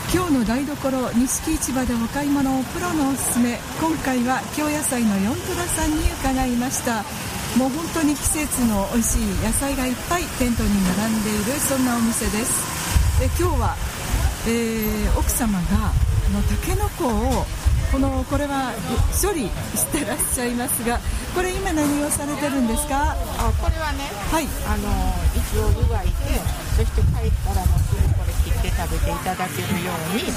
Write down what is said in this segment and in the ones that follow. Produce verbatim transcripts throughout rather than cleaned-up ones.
今日の台所錦市場でお買い物をプロのおすすめ。今回は京野菜の四虎さんに伺いました。もう本当に季節の美味しい野菜がいっぱいテントに並んでいるそんなお店です。で今日は、えー、奥様がのタケノコをこのこれは処理してらっしゃいますが、これ今何をされてるんですか？ あ、これはね、 はい、 あの一応湯がいて、そして帰ったらもうすぐこれ切って食べていただけるように。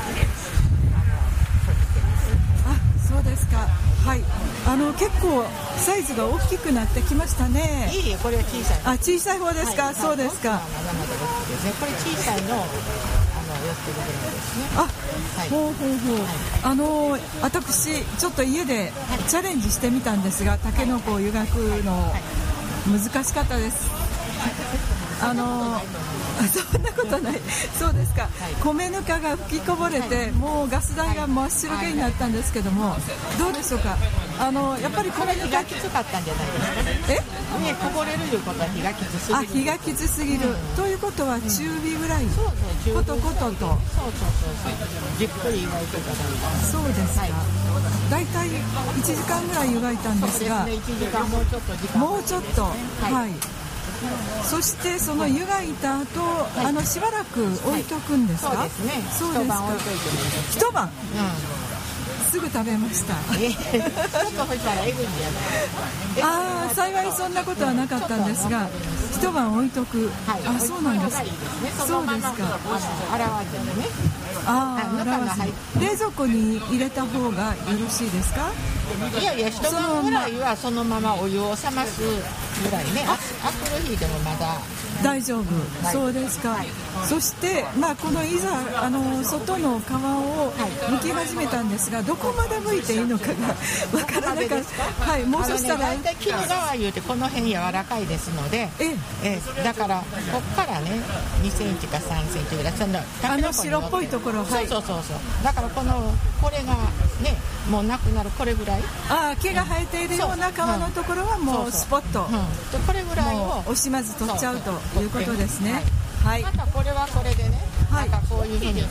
あ、そうですか。はい、あの結構サイズが大きくなってきましたね。 いいえ、これは小さい。 あ、小さい方ですか？はい、そうですか。 まだまだ大きいですね。これ小さいの。寄ってるぐらいですね。 あ、はい、ほうほうほう、はい、あの私ちょっと家でチャレンジしてみたんですが、タケノコを湯がくの難しかったです。あのそんなことない。そうですか。米ぬかが吹きこぼれて、もうガス台が真っ白けになったんですけども、どうでしょうか。あのやっぱり米ぬかきつかったんじゃないですか。え、ね、こぼれるいうことは火がきつすぎる。 あ、火がきつすぎる、うん、ということは中火ぐらい、うん、 そうそう、 コトコトと、そうそうそう、 じっくり湯がいていただいた。 そうですか。はい、だいたいいちじかんぐらい湯がいたんですが、 そうですね、いちじかんもうちょっと時間もうちょっと、はい、はい、そしてその湯がいた後、はい、あのしばらく置いとくんですか？ はい、そうですね。 そうですか。 一晩置いといてもいいです。 一晩、うん、すぐ食べました。 えー、ちょっと干したらえぐいんじゃない。 ああ、幸いそんなことはなかったんですが、一晩置いとく、はい、あ、そうなんです。そうですか。 洗わずにね。 ああ、洗わずに冷蔵庫に入れた方がよろしいですか？ いやいや、一晩ぐらいはそのままお湯を冷ますぐらいね。あ、アクルヒーでもまだ大丈夫、はい、そうですか。はい、そして、まあ、このいざあの外の皮を剥き始めたんですが、どこまで剥いていいのかがわからなかった。はい、もうそしたら大体絹皮言うてこの辺柔らかいですので、ええ、だからこっからねにセンチかさんセンチぐらい、そのあの白っぽいところ、 はい、そうそうそうそう、だからこのこれがねもうなくなる、これぐらい、 あ、毛が生えているような皮のところはもうスポッと、 うんうん、でこれぐらいを惜しまず取っちゃうということですね。はい、 またこれはこれでね、はい、なんかこういうふうに取って、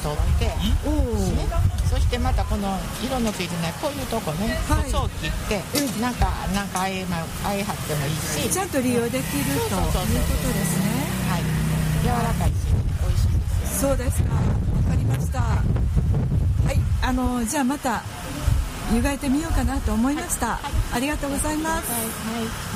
ね、そしてまたこの色のついてないこういうとこね、はい、細を切って、うん、なんかなんかあえまあえはってもいいし、 ちゃんと利用できるということですね。 はい、柔らかいし美味しいですよ。 そうですか。わかりました。はい、あのじゃあまた湯がいてみようかなと思いました。はいはい、ありがとうございます。はいはい。